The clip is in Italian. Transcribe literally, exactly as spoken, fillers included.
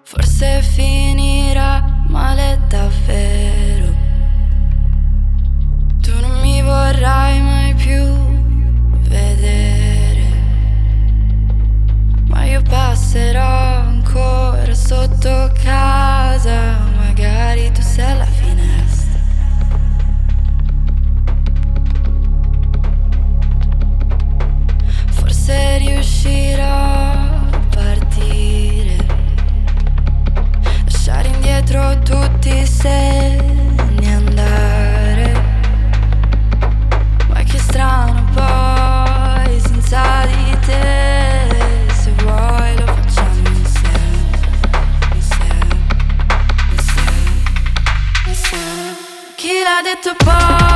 Forse finirà male davvero. Tu non mi vorrai mai più vedere, ma io passerò ancora sotto casa. Magari tu sei alla finestra. Forse riuscirò a partire, lasciare indietro tutti i segni, andare. Ma che strano poi senza di te. Se vuoi lo facciamo insieme, insieme, insieme, insieme. Chi l'ha detto poi?